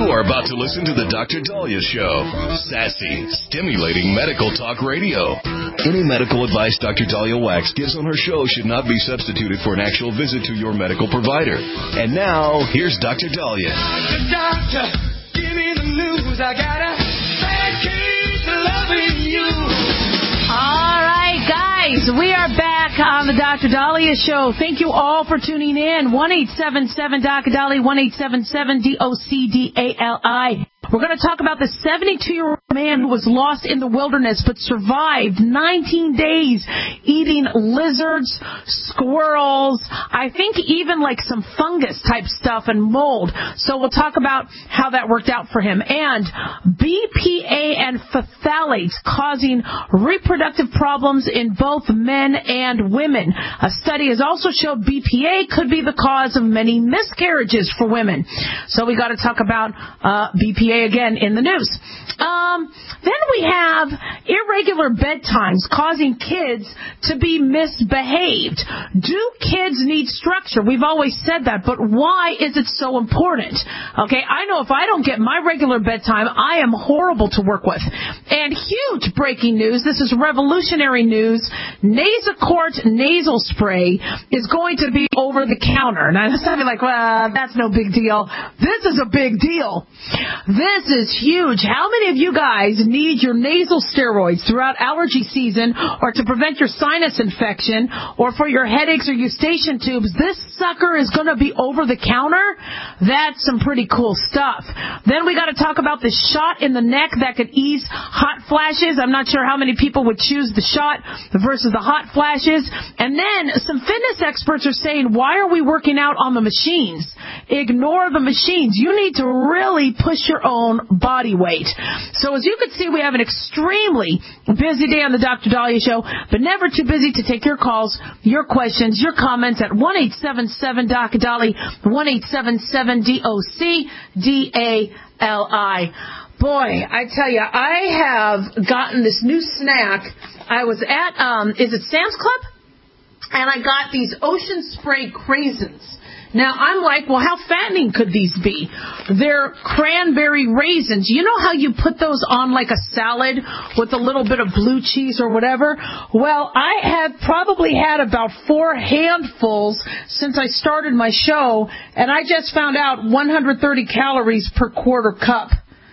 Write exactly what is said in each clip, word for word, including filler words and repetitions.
You are about to listen to the Doctor Dahlia Show. Sassy, stimulating medical talk radio. Any medical advice Doctor Dahlia Wax gives on her show should not be substituted for an actual visit to your medical provider. And now, here's Doctor Dahlia. The doctor, give me the news. I got a bad case of loving you. All right, guys, we are back on the Doctor Dahlia Show. Thank you all for tuning in. one eight seven seven D O C Dahlia, one eight seven seven D O C D A L I. We're going to talk about the seventy-two-year-old man who was lost in the wilderness but survived nineteen days eating lizards, squirrels, I think even like some fungus-type stuff and mold. So we'll talk about how that worked out for him. And B P A and phthalates causing reproductive problems in both men and women. A study has also showed B P A could be the cause of many miscarriages for women. So we got to talk about uh, B P A again in the news. Um, then we have irregular bedtimes causing kids to be misbehaved. Do kids need structure? We've always said that, but why is it so important? Okay, I know if I don't get my regular bedtime, I am horrible to work with. And huge breaking news, this is revolutionary news, Nasacort nasal spray is going to be over the counter. Now, that's not like, well, that's no big deal. This is a big deal. This is huge. How many of you guys need your nasal steroids throughout allergy season or to prevent your sinus infection or for your headaches or eustachian tubes? This sucker is going to be over the counter. That's some pretty cool stuff. Then we got to talk about the shot in the neck that could ease hot flashes. I'm not sure how many people would choose the shot versus the hot flashes. And then some fitness experts are saying, why are we working out on the machines? Ignore the machines. You need to really push your own body weight. So as you can see, we have an extremely busy day on the Doctor Dahlia Show, but never too busy to take your calls, your questions, your comments at one eight seven seven D O C Dahlia, one eight seven seven D O C D A L I. Boy, I tell you, I have gotten this new snack. I was at, um, is it Sam's Club? And I got these Ocean Spray Craisins. Now, I'm like, well, how fattening could these be? They're cranberry raisins. You know how you put those on like a salad with a little bit of blue cheese or whatever? Well, I have probably had about four handfuls since I started my show, and I just found out one hundred thirty calories per quarter cup.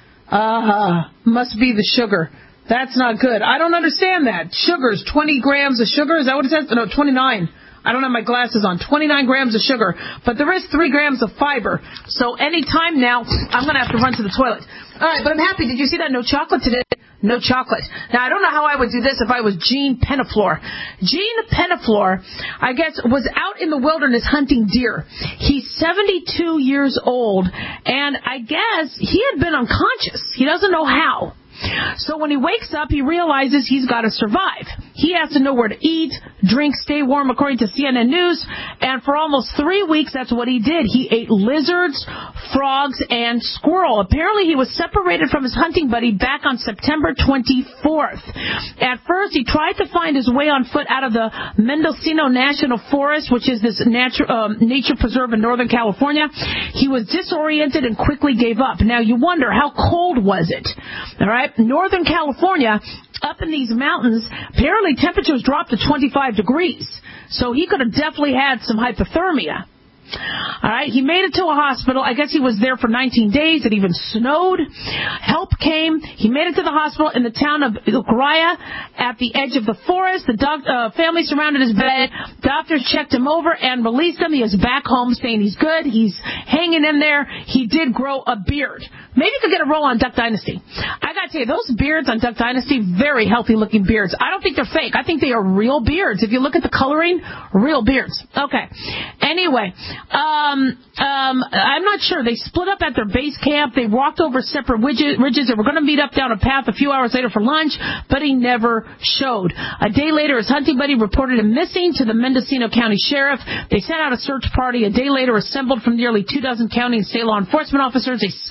Uh, must be the sugar. That's not good. I don't understand that. Sugars, twenty grams of sugar. Is that what it says? No, twenty-nine. I don't have my glasses on. twenty-nine grams of sugar. But there is three grams of fiber. So any time now, I'm going to have to run to the toilet. All right, but I'm happy. Did you see that? No chocolate today. No chocolate. Now, I don't know how I would do this if I was Gene Penaflor. Gene Penaflor, I guess, was out in the wilderness hunting deer. He's seventy-two years old, and I guess he had been unconscious. He doesn't know how. So when he wakes up, he realizes he's got to survive. He has to know where to eat, drink, stay warm, according to C N N News. And for almost three weeks, that's what he did. He ate lizards, frogs, and squirrel. Apparently, he was separated from his hunting buddy back on September twenty-fourth. At first, he tried to find his way on foot out of the Mendocino National Forest, which is this natu- um, nature preserve in Northern California. He was disoriented and quickly gave up. Now, you wonder, how cold was it? All right. Northern California, up in these mountains, apparently temperatures dropped to twenty-five degrees. So he could have definitely had some hypothermia. All right, he made it to a hospital. I guess he was there for nineteen days. It even snowed. Help came. He made it to the hospital in the town of Ukiah at the edge of the forest. The doc, uh, family surrounded his bed. Doctors checked him over and released him. He is back home saying he's good. He's hanging in there. He did grow a beard. Maybe you could get a role on Duck Dynasty. I got to tell you, those beards on Duck Dynasty, very healthy-looking beards. I don't think they're fake. I think they are real beards. If you look at the coloring, real beards. Okay. Anyway, um, um, I'm not sure. They split up at their base camp. They walked over separate ridges. They were going to meet up down a path a few hours later for lunch, but he never showed. A day later, his hunting buddy reported him missing to the Mendocino County Sheriff. They sent out a search party. A day later, assembled from nearly two dozen county and state law enforcement officers. They scoured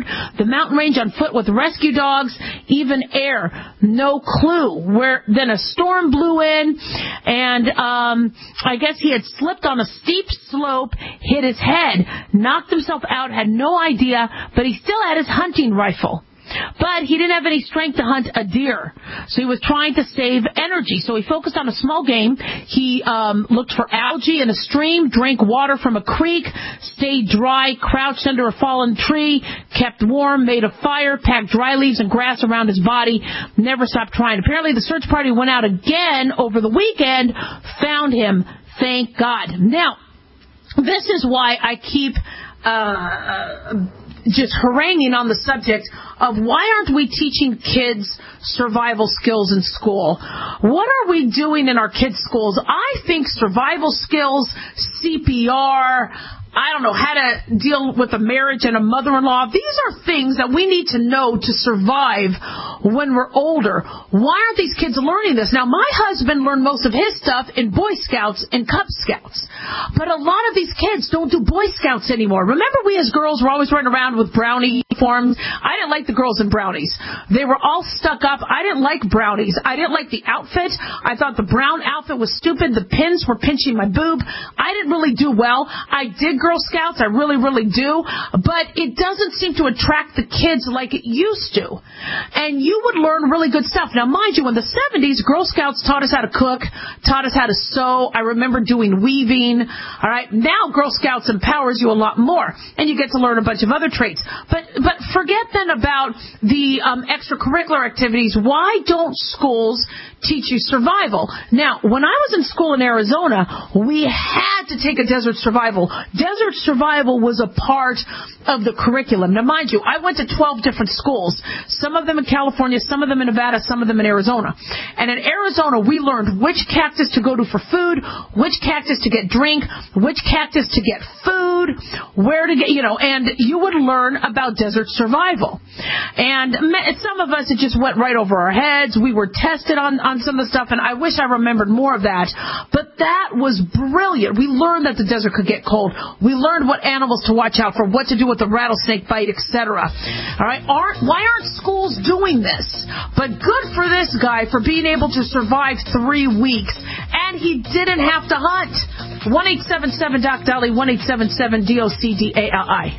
the mountain range on foot with rescue dogs, even air. No clue. Where then a storm blew in, and um, I guess he had slipped on a steep slope, hit his head, knocked himself out, had no idea, but he still had his hunting rifle. But he didn't have any strength to hunt a deer, so he was trying to save energy. So he focused on a small game. He um, looked for algae in a stream, drank water from a creek, stayed dry, crouched under a fallen tree, kept warm, made a fire, packed dry leaves and grass around his body, never stopped trying. Apparently the search party went out again over the weekend, found him, thank God. Now, this is why I keep uh, uh, just haranguing on the subject of why aren't we teaching kids survival skills in school? What are we doing in our kids' schools? I think survival skills, C P R, I don't know, how to deal with a marriage and a mother-in-law. These are things that we need to know to survive when we're older. Why aren't these kids learning this? Now, my husband learned most of his stuff in Boy Scouts and Cub Scouts. But a lot of these kids don't do Boy Scouts anymore. Remember, we as girls were always running around with brownie uniforms? I didn't like the girls in brownies. They were all stuck up. I didn't like brownies. I didn't like the outfit. I thought the brown outfit was stupid. The pins were pinching my boob. I didn't really do well. I did Girl Scouts, I really, really do, but it doesn't seem to attract the kids like it used to. And you would learn really good stuff. Now, mind you, in the seventies, Girl Scouts taught us how to cook, taught us how to sew. I remember doing weaving. All right, now Girl Scouts empowers you a lot more, and you get to learn a bunch of other traits. But but forget then about the um, extracurricular activities. Why don't schools teach you survival? Now, when I was in school in Arizona, we had to take a desert survival. Desert survival was a part of the curriculum. Now, mind you, I went to twelve different schools, some of them in California, some of them in Nevada, some of them in Arizona. And in Arizona, we learned which cactus to go to for food, which cactus to get drink, which cactus to get food, where to get, you know, and you would learn about desert survival. And some of us, it just went right over our heads. We were tested on, on some of the stuff, and I wish I remembered more of that. But that was brilliant. We learned that the desert could get cold. We learned what animals to watch out for, what to do with the rattlesnake bite, et cetera. All right, aren't, why aren't schools doing this? But good for this guy for being able to survive three weeks, and he didn't have to hunt. one eight seven seven Doc Dolly, one eight seven seven D O C D A L I.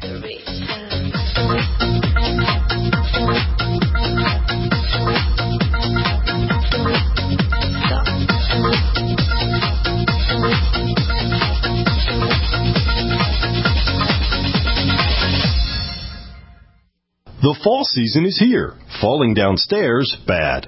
The fall season is here. Falling downstairs, bad.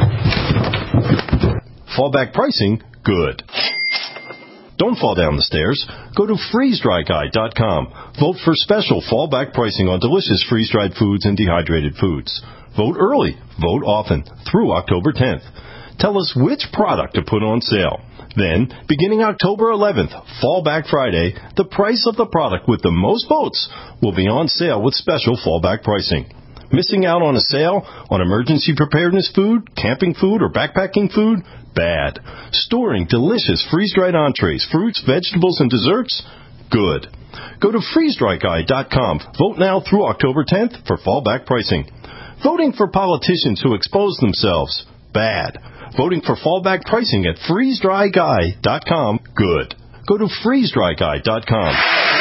Fallback pricing, good. Don't fall down the stairs. Go to freeze dry guy dot com. Vote for special fallback pricing on delicious freeze-dried foods and dehydrated foods. Vote early. Vote often. Through October tenth. Tell us which product to put on sale. Then, beginning October eleventh, Fallback Friday, the price of the product with the most votes will be on sale with special fallback pricing. Missing out on a sale on emergency preparedness food, camping food, or backpacking food? Bad. Storing delicious freeze-dried entrees, fruits, vegetables, and desserts? Good. Go to freeze dry guy dot com. Vote now through October tenth for fallback pricing. Voting for politicians who expose themselves? Bad. Voting for fallback pricing at freeze dry guy dot com? Good. Go to freeze dry guy dot com.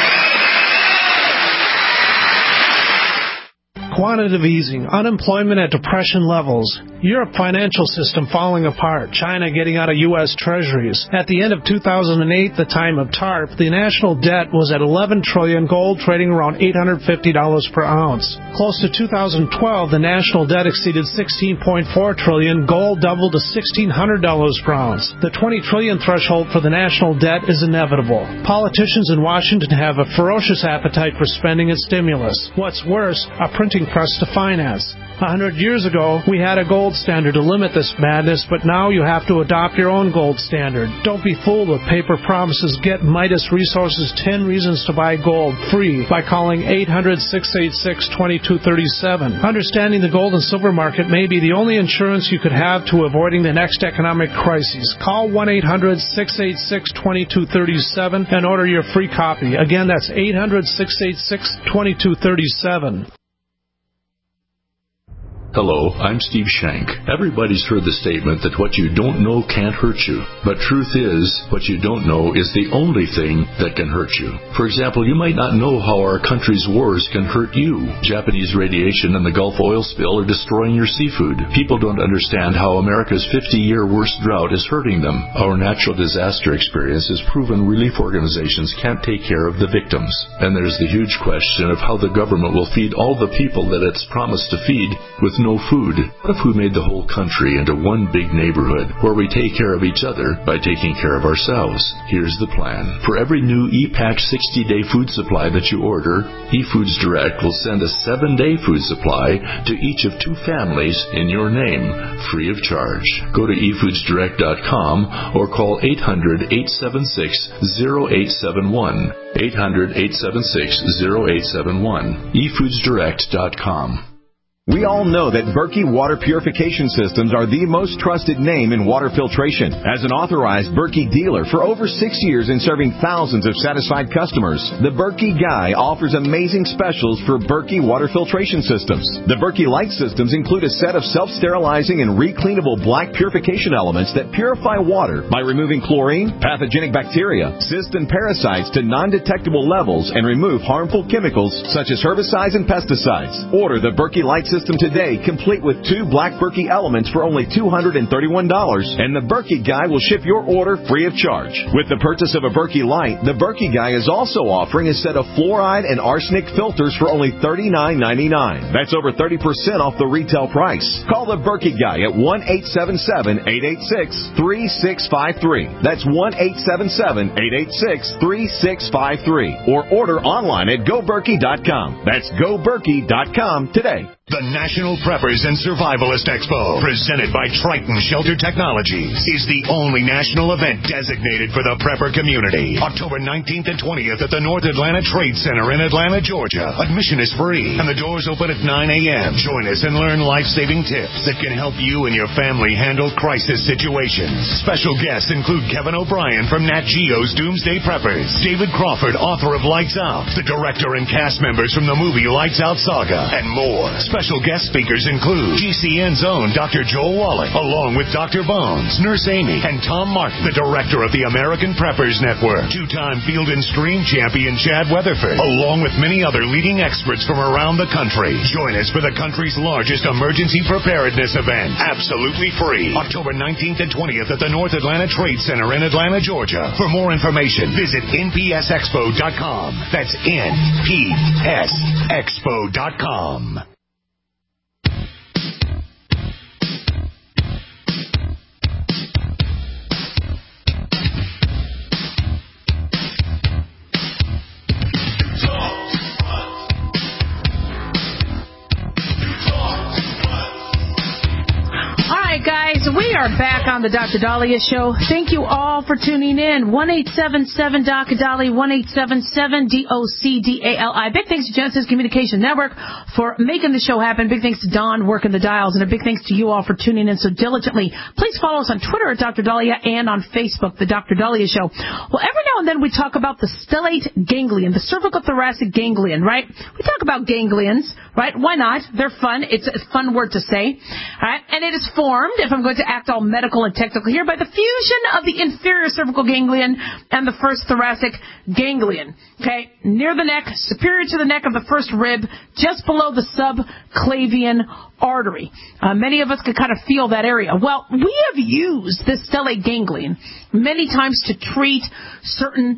Quantitative easing, unemployment at depression levels, Europe financial system falling apart, China getting out of U S treasuries. At the end of two thousand eight, the time of TARP, the national debt was at eleven trillion dollars, gold trading around eight hundred fifty dollars per ounce. Close to two thousand twelve, the national debt exceeded sixteen point four trillion dollars, gold doubled to sixteen hundred dollars per ounce. The twenty trillion dollars threshold for the national debt is inevitable. Politicians in Washington have a ferocious appetite for spending and stimulus. What's worse, a printing press to finance. A hundred years ago, we had a gold standard to limit this madness, but now you have to adopt your own gold standard. Don't be fooled with paper promises. Get Midas Resources ten Reasons to Buy Gold free by calling eight hundred, six eight six, two two three seven. Understanding the gold and silver market may be the only insurance you could have to avoiding the next economic crisis. Call one eight hundred, six eight six, two two three seven and order your free copy. Again, that's eight hundred, six eight six, two two three seven. Hello, I'm Steve Shank. Everybody's heard the statement that what you don't know can't hurt you. But truth is, what you don't know is the only thing that can hurt you. For example, you might not know how our country's wars can hurt you. Japanese radiation and the Gulf oil spill are destroying your seafood. People don't understand how America's fifty-year worst drought is hurting them. Our natural disaster experience has proven relief organizations can't take care of the victims. And there's the huge question of how the government will feed all the people that it's promised to feed with no food. What if we made the whole country into one big neighborhood where we take care of each other by taking care of ourselves? Here's the plan. For every new E-Pack sixty-day food supply that you order, eFoods Direct will send a seven-day food supply to each of two families in your name, free of charge. Go to e foods direct dot com or call eight hundred, eight seven six, zero eight seven one. eight hundred, eight seven six, zero eight seven one. e foods direct dot com. We all know that Berkey water purification systems are the most trusted name in water filtration. As an authorized Berkey dealer for over six years and serving thousands of satisfied customers, the Berkey Guy offers amazing specials for Berkey water filtration systems. The Berkey Light systems include a set of self-sterilizing and recleanable black purification elements that purify water by removing chlorine, pathogenic bacteria, cysts, and parasites to non-detectable levels and remove harmful chemicals such as herbicides and pesticides. Order the Berkey Light system today, complete with two black Berkey elements for only two hundred thirty-one dollars, and the Berkey Guy will ship your order free of charge. With the purchase of a Berkey Light, the Berkey Guy is also offering a set of fluoride and arsenic filters for only thirty-nine ninety-nine. That's over thirty percent off the retail price. Call the Berkey Guy at one eight seven seven, eight eight six, three six five three. That's one eight seven seven, eight eight six, three six five three. Or order online at go berkey dot com. That's go berkey dot com today. The National Preppers and Survivalist Expo, presented by Triton Shelter Technologies, is the only national event designated for the prepper community. October nineteenth and twentieth at the North Atlanta Trade Center in Atlanta, Georgia. Admission is free, and the doors open at nine a.m. Join us and learn life-saving tips that can help you and your family handle crisis situations. Special guests include Kevin O'Brien from Nat Geo's Doomsday Preppers, David Crawford, author of Lights Out, the director and cast members from the movie Lights Out Saga, and more. Special guest speakers include G C N's own Doctor Joel Wallach, along with Doctor Bones, Nurse Amy, and Tom Martin, the director of the American Preppers Network, two-time Field and Stream champion Chad Weatherford, along with many other leading experts from around the country. Join us for the country's largest emergency preparedness event, absolutely free, October nineteenth and twentieth at the North Atlanta Trade Center in Atlanta, Georgia. For more information, visit N P S expo dot com. That's N P S expo dot com. Guys, we are back on the Doctor Dahlia Show. Thank you all for tuning in. one eight seven seven D O C D A L I, one eight seven seven D O C D A L I. Big thanks to Genesis Communication Network for making the show happen. Big thanks to Don working the dials, and a big thanks to you all for tuning in so diligently. Please follow us on Twitter at Doctor Dahlia and on Facebook, the Doctor Dahlia Show. Well, every now and then we talk about the stellate ganglion, the cervicothoracic ganglion, right? We talk about ganglions, right? Why not? They're fun. It's a fun word to say, all right? And it is formed, if I'm going to act all medical and technical here, by the fusion of the inferior cervical ganglion and the first thoracic ganglion. Okay, near the neck, superior to the neck of the first rib, just below the subclavian artery. Uh, many of us can kind of feel that area. Well, we have used this stellate ganglion many times to treat certain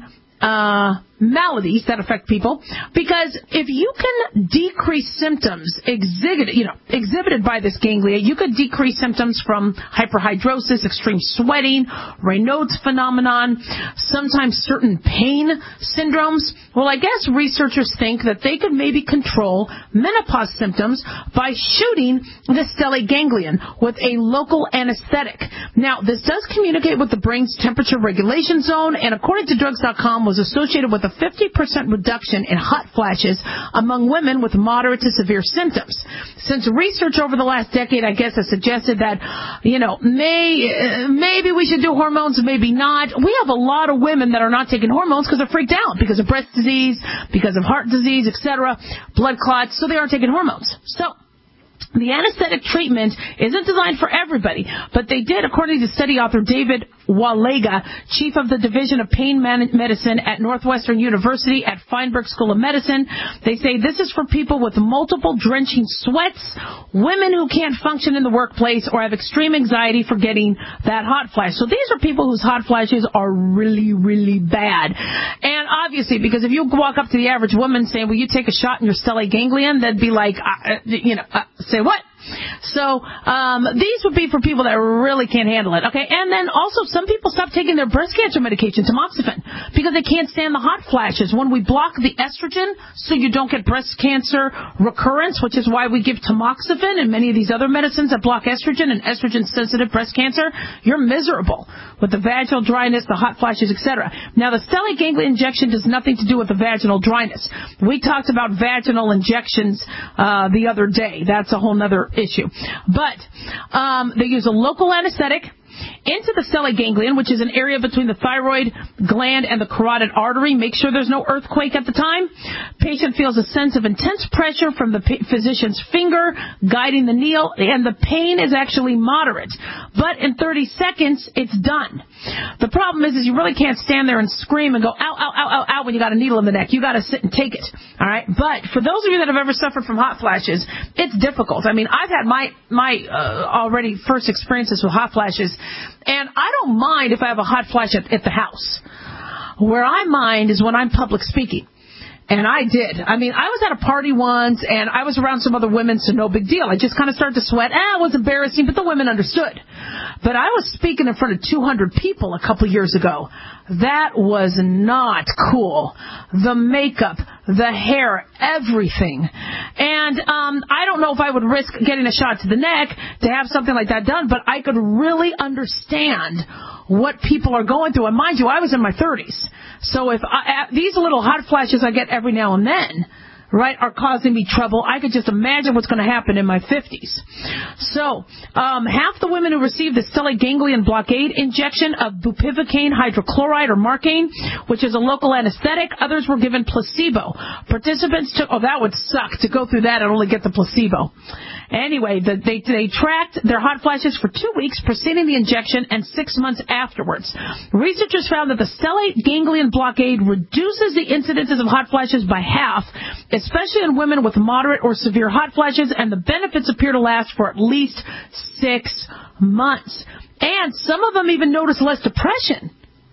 uh maladies that affect people, because if you can decrease symptoms exhibited, you know, exhibited by this ganglia, you could decrease symptoms from hyperhidrosis, extreme sweating, Raynaud's phenomenon, sometimes certain pain syndromes. Well, I guess researchers think that they could maybe control menopause symptoms by shooting the stellate ganglion with a local anesthetic. Now, this does communicate with the brain's temperature regulation zone, and according to drugs dot com, was associated with a fifty percent reduction in hot flashes among women with moderate to severe symptoms. Since research over the last decade, I guess, has suggested that, you know, may, uh, maybe we should do hormones, maybe not. We have a lot of women that are not taking hormones because they're freaked out because of breast disease, because of heart disease, et cetera, blood clots, so they aren't taking hormones. So The anesthetic treatment isn't designed for everybody, but they did, according to study author David Walega, chief of the Division of Pain Medicine at Northwestern University at Feinberg School of Medicine. They say this is for people with multiple drenching sweats, women who can't function in the workplace, or have extreme anxiety for getting that hot flash. So these are people whose hot flashes are really, really bad. And obviously, because if you walk up to the average woman saying, will you take a shot in your stellate ganglion, they'd be like, uh, you know, uh, say what? So um, these would be for people that really can't handle it. Okay, and then also some people stop taking their breast cancer medication, tamoxifen, because they can't stand the hot flashes. When we block the estrogen so you don't get breast cancer recurrence, which is why we give tamoxifen and many of these other medicines that block estrogen and estrogen-sensitive breast cancer, you're miserable with the vaginal dryness, the hot flashes, et cetera. Now, the stellate ganglion injection does nothing to do with the vaginal dryness. We talked about vaginal injections uh, the other day. That's a whole other issue. But um, they use a local anesthetic into the stellate ganglion, which is an area between the thyroid gland and the carotid artery. Make sure there's no earthquake at the time. Patient feels a sense of intense pressure from the physician's finger guiding the needle, and the pain is actually moderate. But in thirty seconds, it's done. The problem is, is you really can't stand there and scream and go, ow, ow, ow, ow, ow, when you got a needle in the neck. You got to sit and take it. All right? But for those of you that have ever suffered from hot flashes, it's difficult. I mean, I've had my, my uh, already first experiences with hot flashes, and I don't mind if I have a hot flash at, at the house. Where I mind is when I'm public speaking. And I did. I mean, I was at a party once, and I was around some other women, so no big deal. I just kind of started to sweat. Ah, it was embarrassing, but the women understood. But I was speaking in front of two hundred people a couple years ago. That was not cool. The makeup, the hair, everything. And um, I don't know if I would risk getting a shot to the neck to have something like that done, but I could really understand what people are going through. And mind you, I was in my thirties. So if I, these little hot flashes I get every now and then, right, are causing me trouble, I could just imagine what's going to happen in my fifties. So um, half the women who received the stellate ganglion blockade injection of bupivacaine hydrochloride or Marcaine, which is a local anesthetic, others were given placebo. Participants took, oh, that would suck to go through that and only get the placebo. Anyway, the, they, they tracked their hot flashes for two weeks preceding the injection and six months afterwards. Researchers found that the stellate ganglion blockade reduces the incidences of hot flashes by half, especially in women with moderate or severe hot flashes, and the benefits appear to last for at least six months. And some of them even noticed less depression.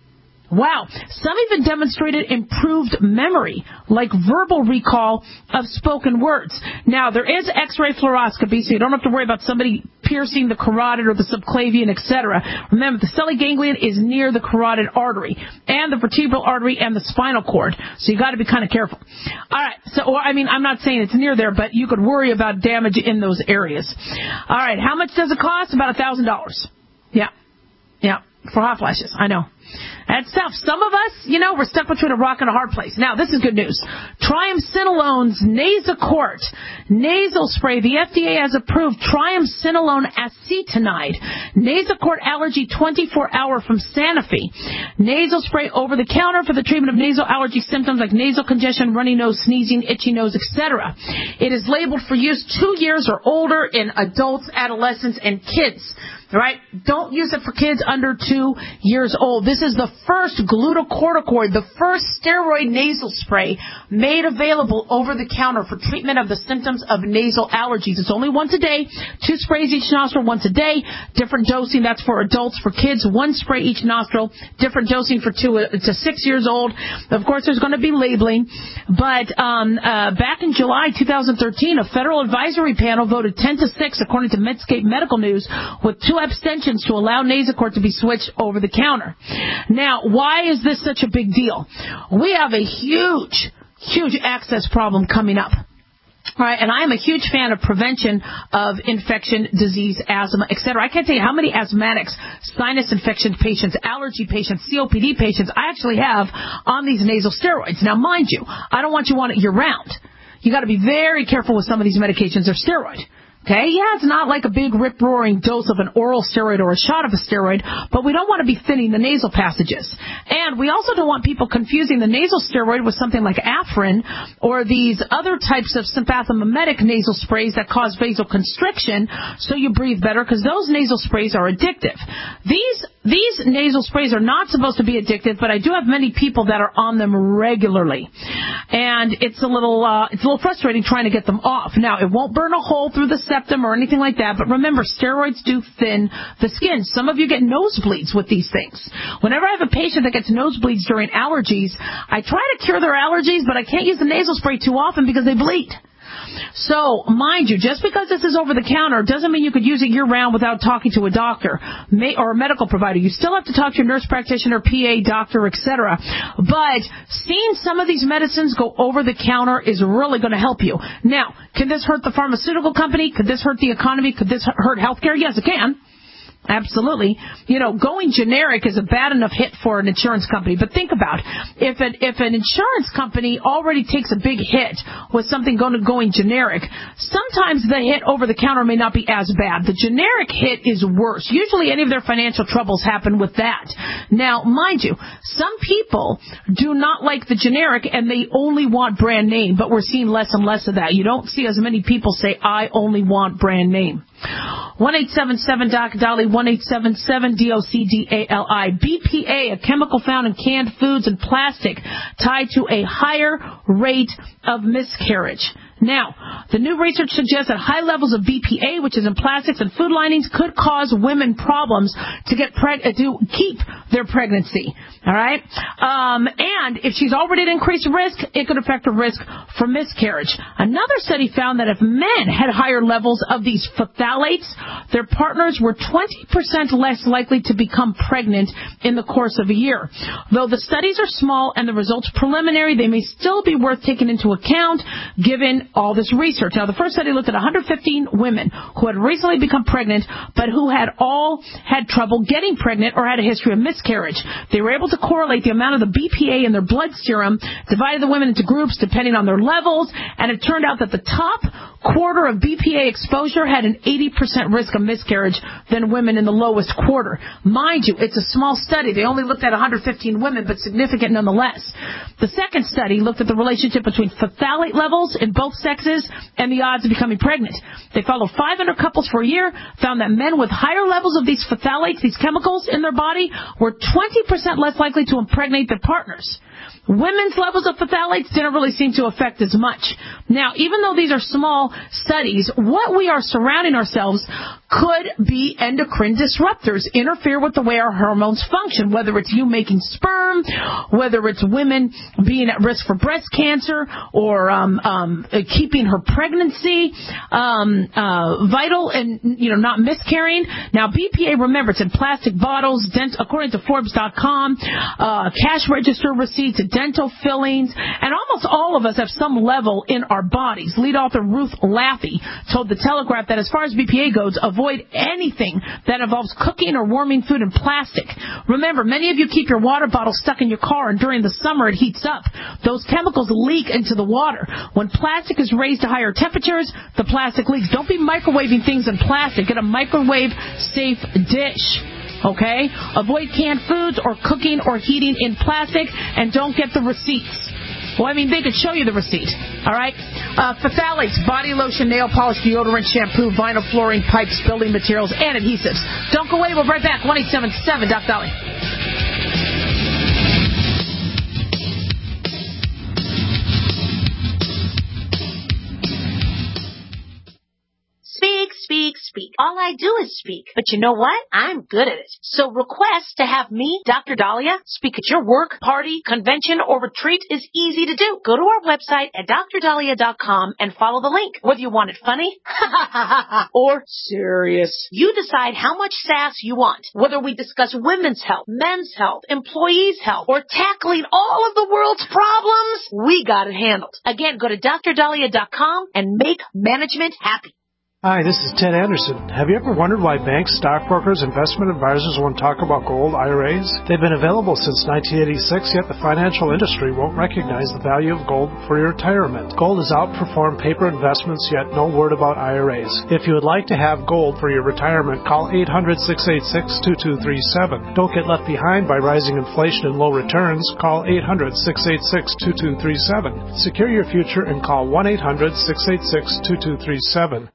Wow. Some even demonstrated improved memory, like verbal recall of spoken words. Now, there is X-ray fluoroscopy, so you don't have to worry about somebody piercing the carotid or the subclavian, et cetera. Remember, the stellate ganglion is near the carotid artery and the vertebral artery and the spinal cord, so you got to be kind of careful. All right. So, or, I mean, I'm not saying it's near there, but you could worry about damage in those areas. All right. How much does it cost? About one thousand dollars. Yeah. Yeah. For hot flashes. I know. That's tough. Some of us, you know, we're stuck between a rock and a hard place. Now, this is good news. Triamcinolone's Nasacort nasal spray. The F D A has approved triamcinolone acetonide Nasacort allergy twenty-four hour from Sanofi. Nasal spray over the counter for the treatment of nasal allergy symptoms like nasal congestion, runny nose, sneezing, itchy nose, et cetera. It is labeled for use two years or older in adults, adolescents, and kids. Right? Don't use it for kids under two years old. This is the first glucocorticoid, the first steroid nasal spray made available over the counter for treatment of the symptoms of nasal allergies. It's only once a day, two sprays each nostril once a day, different dosing. That's for adults. For kids, one spray each nostril, different dosing for two to six years old. Of course, there's going to be labeling. But um, uh, back in July two thousand thirteen, a federal advisory panel voted ten to six, according to Medscape Medical News, with two abstentions to allow Nasacort to be switched over the counter. Now, why is this such a big deal? We have a huge, huge access problem coming up. All right, and I am a huge fan of prevention of infection, disease, asthma, et cetera. I can't tell you how many asthmatics, sinus infection patients, allergy patients, C O P D patients I actually have on these nasal steroids. Now, mind you, I don't want you on it year-round. You got to be very careful with some of these medications. They're steroid. Okay, yeah, it's not like a big rip-roaring dose of an oral steroid or a shot of a steroid, but we don't want to be thinning the nasal passages. And we also don't want people confusing the nasal steroid with something like Afrin or these other types of sympathomimetic nasal sprays that cause vasoconstriction so you breathe better, because those nasal sprays are addictive. These These nasal sprays are not supposed to be addictive, but I do have many people that are on them regularly. And it's a little, uh, it's a little frustrating trying to get them off. Now, it won't burn a hole through the septum or anything like that, but remember, steroids do thin the skin. Some of you get nosebleeds with these things. Whenever I have a patient that gets nosebleeds during allergies, I try to cure their allergies, but I can't use the nasal spray too often because they bleed. So, mind you, just because this is over the counter doesn't mean you could use it year-round without talking to a doctor may, or a medical provider. You still have to talk to your nurse practitioner, P A, doctor, et cetera. But seeing some of these medicines go over the counter is really going to help you. Now, can this hurt the pharmaceutical company? Could this hurt the economy? Could this hurt healthcare? Yes, it can. Absolutely. You know, going generic is a bad enough hit for an insurance company. But think about, if an, if an insurance company already takes a big hit with something going to going generic, sometimes the hit over the counter may not be as bad. The generic hit is worse. Usually any of their financial troubles happen with that. Now, mind you, some people do not like the generic and they only want brand name, but we're seeing less and less of that. You don't see as many people say, I only want brand name. one eight seven seven Doc Dolly, one eight seven seven D O C D A L I. B P A, a chemical found in canned foods and plastic, tied to a higher rate of miscarriage. Now, the new research suggests that high levels of B P A, which is in plastics and food linings, could cause women problems to get preg- to keep their pregnancy. All right, um, and if she's already at increased risk, it could affect her risk for miscarriage. Another study found that if men had higher levels of these phthalates, their partners were twenty percent less likely to become pregnant in the course of a year. Though the studies are small and the results preliminary, they may still be worth taking into account given all this research. Now, the first study looked at one hundred fifteen women who had recently become pregnant, but who had all had trouble getting pregnant or had a history of miscarriage. They were able to correlate the amount of the B P A in their blood serum, divided the women into groups depending on their levels, and it turned out that the top quarter of B P A exposure had an eighty percent risk of miscarriage than women in the lowest quarter. Mind you, it's a small study. They only looked at one hundred fifteen women, but significant nonetheless. The second study looked at the relationship between phthalate levels in both sexes and the odds of becoming pregnant. They followed five hundred couples for a year, found that men with higher levels of these phthalates, these chemicals in their body, were twenty percent less likely to impregnate their partners. Women's levels of phthalates didn't really seem to affect as much. Now, even though these are small studies, what we are surrounding ourselves could be endocrine disruptors, interfere with the way our hormones function, whether it's you making sperm, whether it's women being at risk for breast cancer, or um, um, keeping her pregnancy um, uh, vital and, you know, not miscarrying. Now, B P A, remember, it's in plastic bottles, dent- according to Forbes dot com, uh, cash register receipts, dental fillings, and almost all of us have some level in our bodies. Lead author Ruth Laffey told The Telegraph that as far as B P A goes, avoid anything that involves cooking or warming food in plastic. Remember, many of you keep your water bottle stuck in your car, and during the summer it heats up. Those chemicals leak into the water. When plastic is raised to higher temperatures, the plastic leaks. Don't be microwaving things in plastic. Get a microwave-safe dish. Okay? Avoid canned foods or cooking or heating in plastic, and don't get the receipts. Well, I mean, they could show you the receipt. All right? Uh, phthalates, body lotion, nail polish, deodorant, shampoo, vinyl flooring, pipes, building materials, and adhesives. Don't go away. We'll be right back. one eight seven seven Doc Dolly. Speak, speak, speak. All I do is speak. But you know what? I'm good at it. So request to have me, Doctor Dahlia, speak at your work, party, convention, or retreat is easy to do. Go to our website at dr dahlia dot com and follow the link. Whether you want it funny or serious, you decide how much sass you want. Whether we discuss women's health, men's health, employees' health, or tackling all of the world's problems, we got it handled. Again, go to dr dahlia dot com and make management happy. Hi, this is Ted Anderson. Have you ever wondered why banks, stockbrokers, investment advisors won't talk about gold I R As? They've been available since nineteen eighty-six, yet the financial industry won't recognize the value of gold for your retirement. Gold has outperformed paper investments, yet no word about I R As. If you would like to have gold for your retirement, call eight hundred, six eight six, two two three seven. Don't get left behind by rising inflation and low returns. Call eight hundred, six eight six, two two three seven. Secure your future and call one eight hundred, six eight six, two two three seven.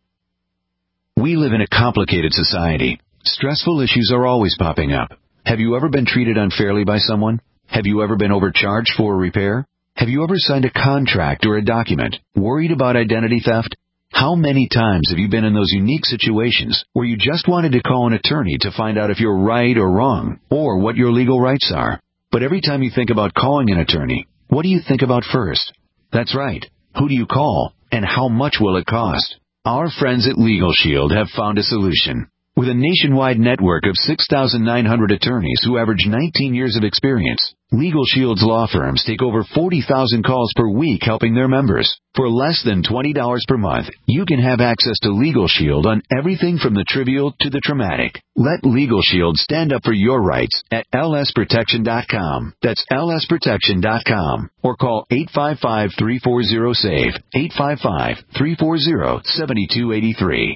We live in a complicated society. Stressful issues are always popping up. Have you ever been treated unfairly by someone? Have you ever been overcharged for a repair? Have you ever signed a contract or a document worried about identity theft? How many times have you been in those unique situations where you just wanted to call an attorney to find out if you're right or wrong, or what your legal rights are? But every time you think about calling an attorney, what do you think about first? That's right. Who do you call, and how much will it cost? Our friends at Legal Shield have found a solution. With a nationwide network of six thousand nine hundred attorneys who average nineteen years of experience, Legal Shield's law firms take over forty thousand calls per week helping their members. For less than twenty dollars per month, you can have access to Legal Shield on everything from the trivial to the traumatic. Let Legal Shield stand up for your rights at L S protection dot com. That's L S protection dot com. Or call eight five five, three four zero, SAVE, eight five five, three four zero, seven two eight three.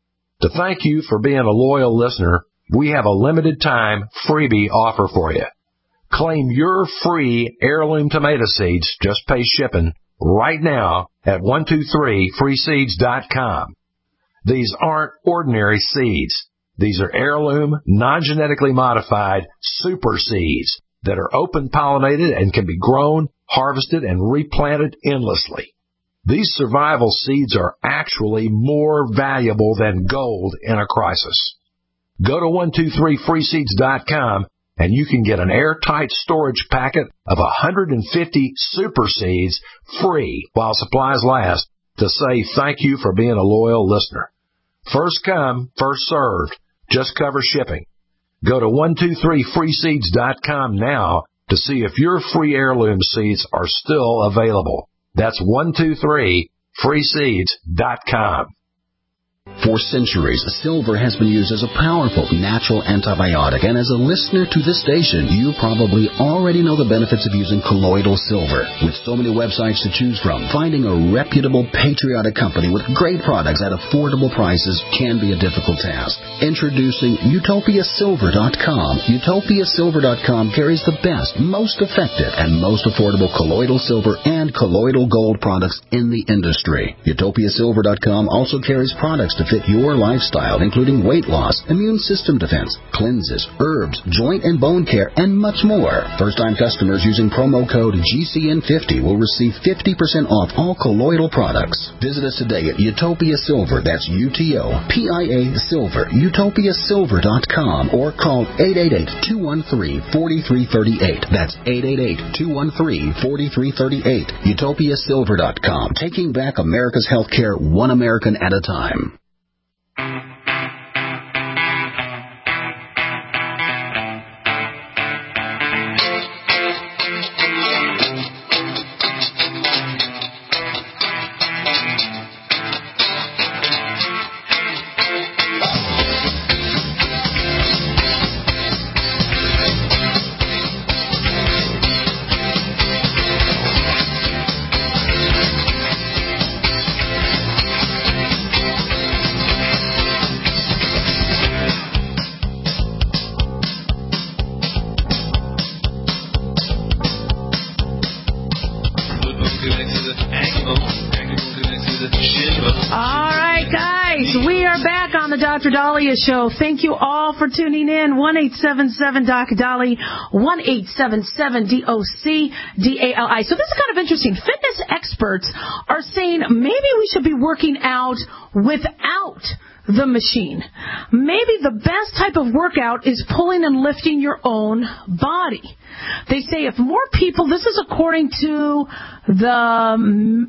To thank you for being a loyal listener, we have a limited time freebie offer for you. Claim your free heirloom tomato seeds, just pay shipping, right now at one two three free seeds dot com. These aren't ordinary seeds. These are heirloom, non-genetically modified super seeds that are open-pollinated and can be grown, harvested, and replanted endlessly. These survival seeds are actually more valuable than gold in a crisis. Go to one two three free seeds dot com and you can get an airtight storage packet of one hundred fifty super seeds free while supplies last to say thank you for being a loyal listener. First come, first served. Just cover shipping. Go to one two three free seeds dot com now to see if your free heirloom seeds are still available. That's one two three free seeds dot com. For centuries, silver has been used as a powerful natural antibiotic, and as a listener to this station, you probably already know the benefits of using colloidal silver. With so many websites to choose from, finding a reputable, patriotic company with great products at affordable prices can be a difficult task. Introducing Utopia Silver dot com. Utopia Silver dot com carries the best, most effective, and most affordable colloidal silver and colloidal gold products in the industry. Utopia Silver dot com also carries products to fit your lifestyle, including weight loss, immune system defense, cleanses, herbs, joint and bone care, and much more. First-time customers using promo code G C N fifty will receive fifty percent off all colloidal products. Visit us today at Utopia Silver, that's U T O P I A Silver, Utopia Silver dot com, or call eight eight eight, two one three, four three three eight. That's eight eight eight, two one three, four three three eight. Utopia Silver dot com, taking back America's healthcare one American at a time. Doctor Dahlia Show. Thank you all for tuning in. one eight seven seven D O C D A L I, one eight seven seven D O C D A L I. So this is kind of interesting. Fitness experts are saying maybe we should be working out without the machine. Maybe the best type of workout is pulling and lifting your own body. They say if more people, this is according to the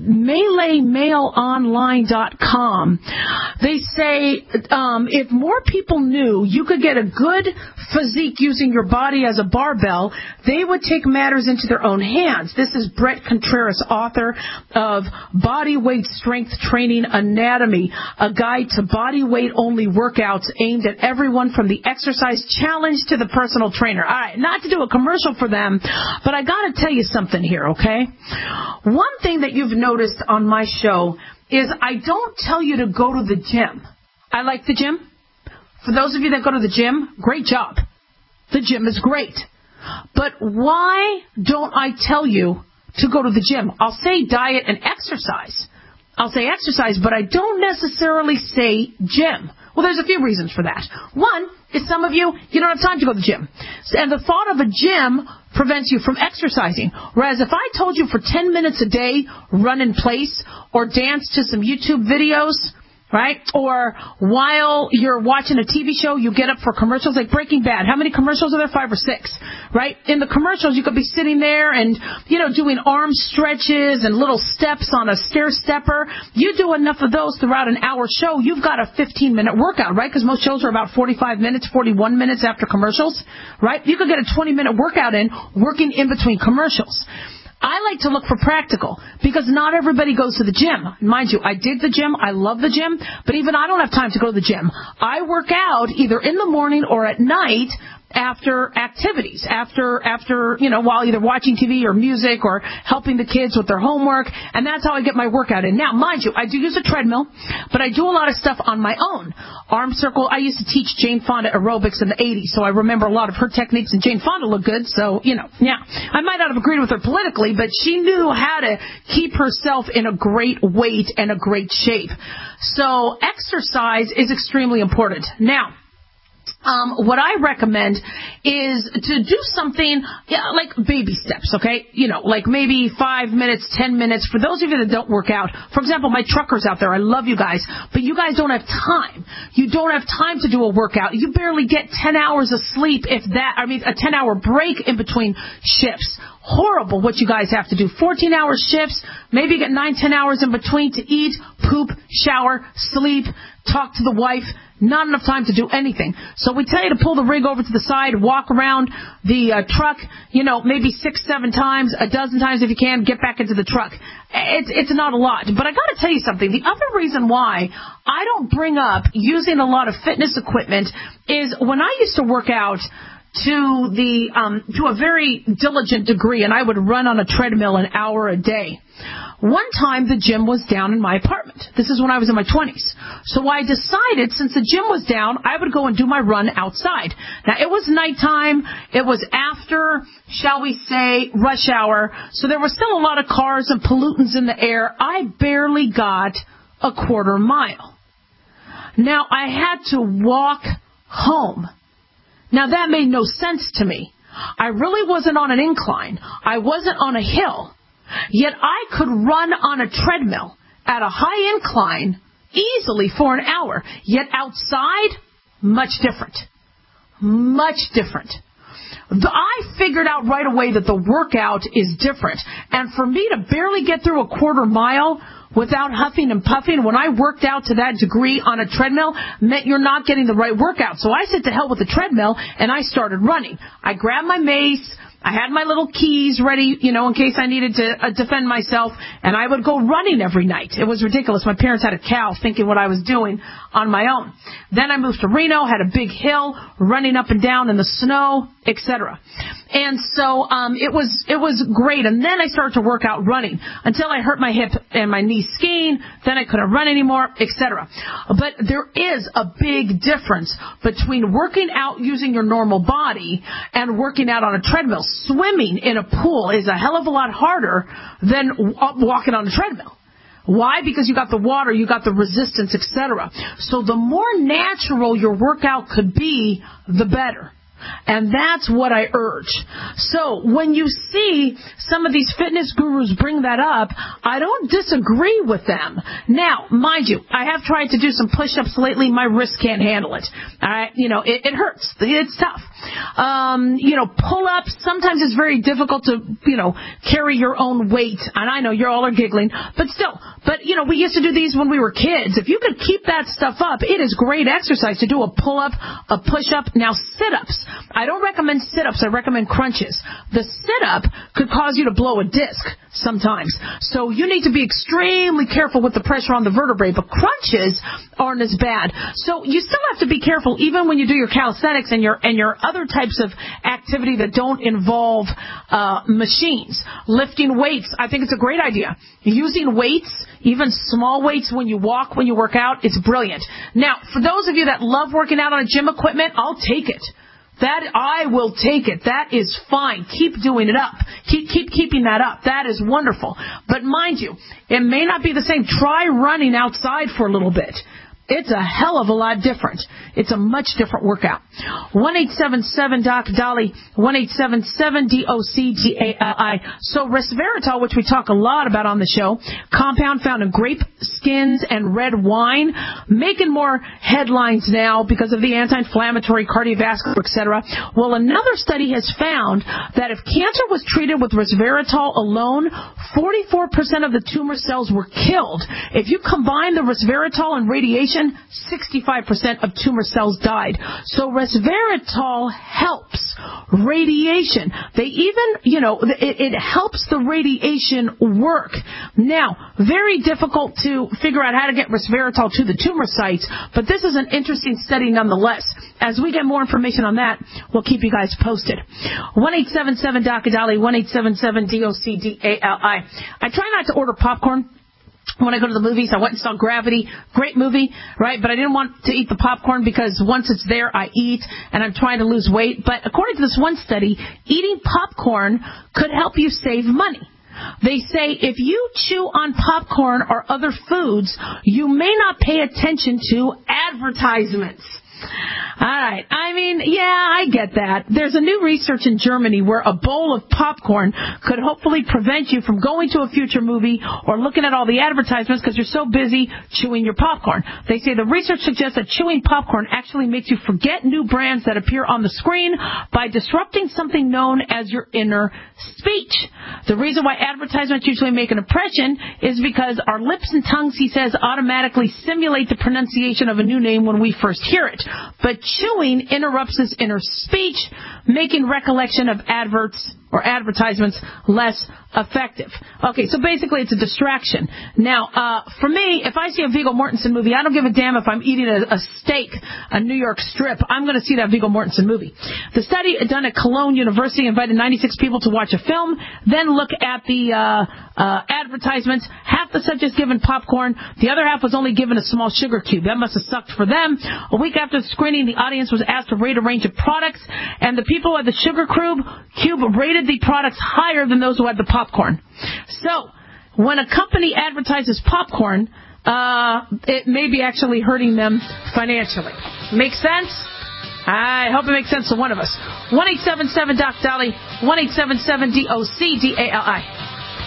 Melee Mail Online dot com, they say um, if more people knew you could get a good physique using your body as a barbell, they would take matters into their own hands. This is Brett Contreras, author of Body Weight Strength Training Anatomy, a guide to body weight only workouts aimed at everyone from the exercise challenge to the personal trainer. All right, not to do a commercial for them, but I got to tell you something here, okay? One thing that you've noticed on my show is I don't tell you to go to the gym. I like the gym. For those of you that go to the gym, great job. The gym is great. But why don't I tell you to go to the gym? I'll say diet and exercise. I'll say exercise, but I don't necessarily say gym. Well, there's a few reasons for that. One is some of you, you don't have time to go to the gym. And the thought of a gym prevents you from exercising. Whereas if I told you for ten minutes a day, run in place or dance to some YouTube videos, right? Or while you're watching a T V show, you get up for commercials like Breaking Bad. How many commercials are there? Five or six, right? In the commercials, you could be sitting there and, you know, doing arm stretches and little steps on a stair stepper. You do enough of those throughout an hour show, you've got a fifteen minute workout, right? Because most shows are about forty-five minutes, forty-one minutes after commercials, right? You could get a twenty minute workout in working in between commercials. I like to look for practical because not everybody goes to the gym. Mind you, I dig the gym. I love the gym. But even I don't have time to go to the gym. I work out either in the morning or at night after activities, after, after, you know, while either watching T V or music or helping the kids with their homework. And that's how I get my workout in. Now, mind you, I do use a treadmill, but I do a lot of stuff on my own. Arm circle. I used to teach Jane Fonda aerobics in the eighties, so I remember a lot of her techniques, and Jane Fonda looked good. So, you know, yeah, I might not have agreed with her politically, but she knew how to keep herself in a great weight and a great shape. So exercise is extremely important. Now, Um, what I recommend is to do something yeah, like baby steps, okay? You know, like maybe five minutes, ten minutes. For those of you that don't work out, for example, my truckers out there, I love you guys, but you guys don't have time. You don't have time to do a workout. You barely get ten hours of sleep, if that, I mean, a ten hour break in between shifts. Horrible what you guys have to do. fourteen hour shifts, maybe you get nine, ten hours in between to eat, poop, shower, sleep, talk to the wife. Not enough time to do anything. So we tell you to pull the rig over to the side, walk around the uh, truck, you know, maybe six, seven times, a dozen times if you can, get back into the truck. It's, it's not a lot. But I got to tell you something. The other reason why I don't bring up using a lot of fitness equipment is when I used to work out to the um, to a very diligent degree, and I would run on a treadmill an hour a day. One time, the gym was down in my apartment. This is when I was in my twenties. So I decided, since the gym was down, I would go and do my run outside. Now, it was nighttime. It was after, shall we say, rush hour. So there was still a lot of cars and pollutants in the air. I barely got a quarter mile. Now, I had to walk home. Now, that made no sense to me. I really wasn't on an incline. I wasn't on a hill. Yet I could run on a treadmill at a high incline easily for an hour. Yet outside, much different. Much different. The, I figured out right away that the workout is different. And for me to barely get through a quarter mile without huffing and puffing when I worked out to that degree on a treadmill meant you're not getting the right workout. So I said to hell with the treadmill, and I started running. I grabbed my mace. I had my little keys ready, you know, in case I needed to uh, defend myself, and I would go running every night. It was ridiculous. My parents had a cow thinking what I was doing on my own. Then I moved to Reno, had a big hill, running up and down in the snow, et cetera. And so um, it was it was great. And then I started to work out running until I hurt my hip and my knee skiing. Then I couldn't run anymore, et cetera. But there is a big difference between working out using your normal body and working out on a treadmill. Swimming in a pool is a hell of a lot harder than walking on a treadmill. Why? Because you got the water, you got the resistance, et cetera. So the more natural your workout could be, the better. And that's what I urge. So when you see some of these fitness gurus bring that up, I don't disagree with them. Now, mind you, I have tried to do some push-ups lately. My wrist can't handle it. I, you know, it, it hurts. It's tough. Um, you know, pull-ups, sometimes it's very difficult to, you know, carry your own weight. And I know you all are giggling, but still. But, you know, we used to do these when we were kids. If you could keep that stuff up, it is great exercise to do a pull-up, a push-up. Now, sit-ups. I don't recommend sit-ups. I recommend crunches. The sit-up could cause you to blow a disc sometimes. So you need to be extremely careful with the pressure on the vertebrae. But crunches aren't as bad. So you still have to be careful even when you do your calisthenics and your and your other types of activity that don't involve uh, machines. Lifting weights, I think it's a great idea. Using weights, even small weights when you walk, when you work out, it's brilliant. Now, for those of you that love working out on gym equipment, I'll take it. That, I will take it. That is fine. Keep doing it up. Keep, keep keeping that up. That is wonderful. But mind you, it may not be the same. Try running outside for a little bit. It's a hell of a lot different. It's a much different workout. one eight seven seven D O C Dolly, one eight seven seven D O C G A L I. So resveratrol, which we talk a lot about on the show, compound found in grape skins and red wine, making more headlines now because of the anti-inflammatory, cardiovascular, et cetera. Well, another study has found that if cancer was treated with resveratrol alone, forty-four percent of the tumor cells were killed. If you combine the resveratrol and radiation, sixty-five percent of tumor cells died. So resveratrol helps radiation. They even, you know, it, it helps the radiation work. Now, very difficult to figure out how to get resveratrol to the tumor sites, but this is an interesting study nonetheless. As we get more information on that, we'll keep you guys posted. one eight seven seven D O C Dolly, one eight seven seven D O C D A L I. I try not to order popcorn when I go to the movies. I went and saw Gravity. Great movie, right? But I didn't want to eat the popcorn because once it's there, I eat, and I'm trying to lose weight. But according to this one study, eating popcorn could help you save money. They say if you chew on popcorn or other foods, you may not pay attention to advertisements. All right. I mean, yeah, I get that. There's a new research in Germany where a bowl of popcorn could hopefully prevent you from going to a future movie or looking at all the advertisements because you're so busy chewing your popcorn. They say the research suggests that chewing popcorn actually makes you forget new brands that appear on the screen by disrupting something known as your inner speech. The reason why advertisements usually make an impression is because our lips and tongues, he says, automatically simulate the pronunciation of a new name when we first hear it. But chewing interrupts this inner speech, making recollection of adverts or advertisements less effective. Okay, so basically it's a distraction. Now, uh, for me, if I see a Viggo Mortensen movie, I don't give a damn if I'm eating a, a steak, a New York strip. I'm going to see that Viggo Mortensen movie. The study done at Cologne University invited ninety-six people to watch a film, then look at the uh, uh, advertisements. Half the subjects given popcorn. The other half was only given a small sugar cube. That must have sucked for them. A week after the screening, the audience was asked to rate a range of products, and the people at the sugar cube, cube rated the products higher than those who had the popcorn. So, when a company advertises popcorn, uh, it may be actually hurting them financially. Make sense? I hope it makes sense to one of us. one eight seven seven D O C Dolly, one eight seven seven D O C D A L I.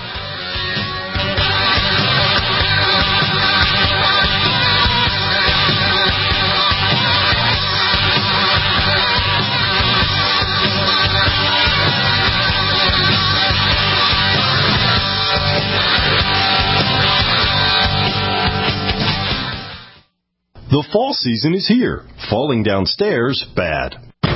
The fall season is here. Falling downstairs, bad.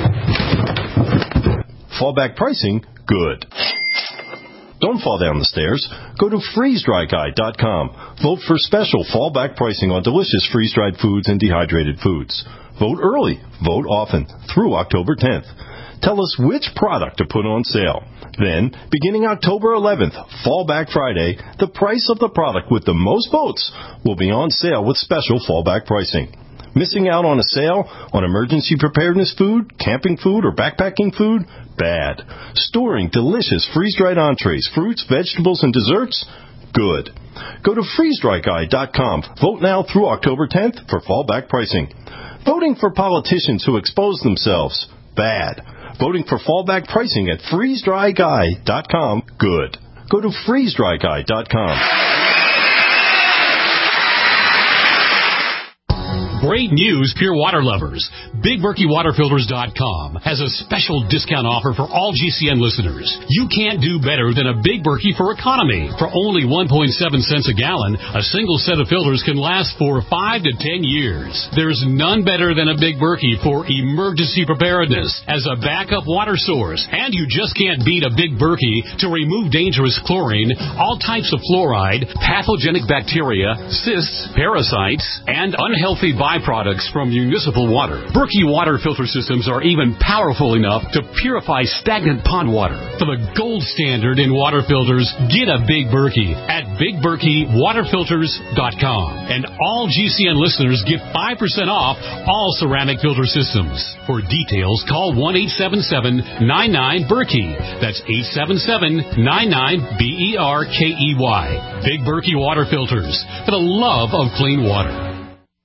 Fallback pricing, good. Don't fall down the stairs. Go to freeze dry guy dot com. Vote for special fallback pricing on delicious freeze-dried foods and dehydrated foods. Vote early. Vote often. Through October tenth. Tell us which product to put on sale. Then, beginning October eleventh, Fallback Friday, the price of the product with the most votes will be on sale with special fallback pricing. Missing out on a sale on emergency preparedness food, camping food, or backpacking food? Bad. Storing delicious freeze-dried entrees, fruits, vegetables, and desserts? Good. Go to freeze dry guy dot com. Vote now through October tenth for fallback pricing. Voting for politicians who expose themselves? bad. Voting for fallback pricing at freeze dry guy dot com, good. Go to freeze dry guy dot com. Great news, pure water lovers. Big Berkey Water Filters dot com has a special discount offer for all G C N listeners. You can't do better than a Big Berkey for economy. For only one point seven cents a gallon, a single set of filters can last for five to ten years. There's none better than a Big Berkey for emergency preparedness as a backup water source. And you just can't beat a Big Berkey to remove dangerous chlorine, all types of fluoride, pathogenic bacteria, cysts, parasites, and unhealthy byproducts from municipal water. Berkey water filter systems are even powerful enough to purify stagnant pond water. For the gold standard in water filters, get a Big Berkey at Big Berkey Water Filters dot com. And all G C N listeners get five percent off all ceramic filter systems. For details, call one eight seven seven, nine nine, Berkey. That's eight seven seven, nine nine, B E R K E Y. Big Berkey Water Filters, for the love of clean water.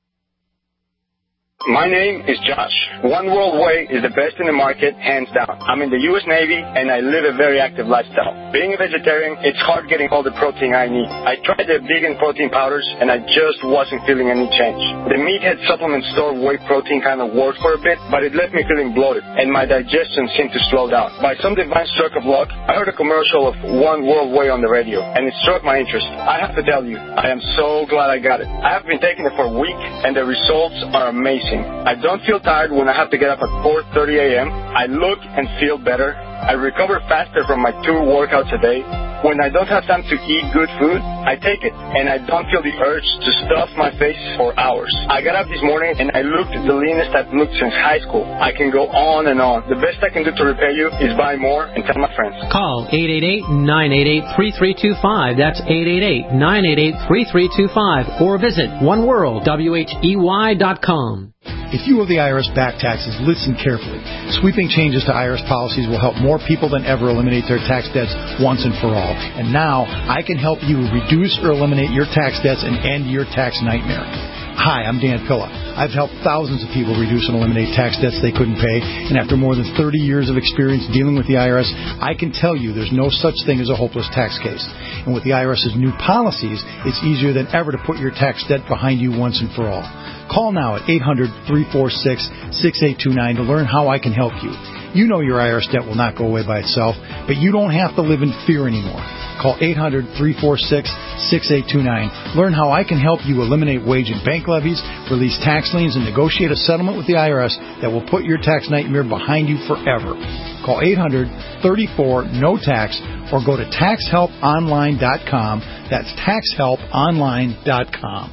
My name is Josh. One World Way is the best in the market, hands down. I'm in the U S Navy, and I live a very active lifestyle. Being a vegetarian, it's hard getting all the protein I need. I tried the vegan protein powders, and I just wasn't feeling any change. The Meathead supplement store whey protein kind of worked for a bit, but it left me feeling bloated, and my digestion seemed to slow down. By some divine stroke of luck, I heard a commercial of One World Way on the radio, and it struck my interest. I have to tell you, I am so glad I got it. I have been taking it for a week, and the results are amazing. I don't feel tired when I have to get up at four thirty a.m. I look and feel better. I recover faster from my two workouts a day. When I don't have time to eat good food, I take it, and I don't feel the urge to stuff my face for hours. I got up this morning, and I looked the leanest I've looked since high school. I can go on and on. The best I can do to repay you is buy more and tell my friends. Call eight eight eight, nine eight eight, three three two five. That's eight eight eight, nine eight eight, three three two five. Or visit one world whey dot com. If you owe the I R S back taxes, listen carefully. Sweeping changes to I R S policies will help more people than ever eliminate their tax debts once and for all. And now, I can help you reduce or eliminate your tax debts and end your tax nightmare. Hi, I'm Dan Pilla. I've helped thousands of people reduce and eliminate tax debts they couldn't pay, and after more than thirty years of experience dealing with the I R S, I can tell you there's no such thing as a hopeless tax case. And with the I R S's new policies, it's easier than ever to put your tax debt behind you once and for all. Call now at eight hundred, three four six, six eight two nine to learn how I can help you. You know your I R S debt will not go away by itself, but you don't have to live in fear anymore. Call eight hundred, three four six, six eight two nine. Learn how I can help you eliminate wage and bank levies, release tax liens, and negotiate a settlement with the I R S that will put your tax nightmare behind you forever. Call eight hundred, three four, N O tax or go to tax help online dot com. That's tax help online dot com.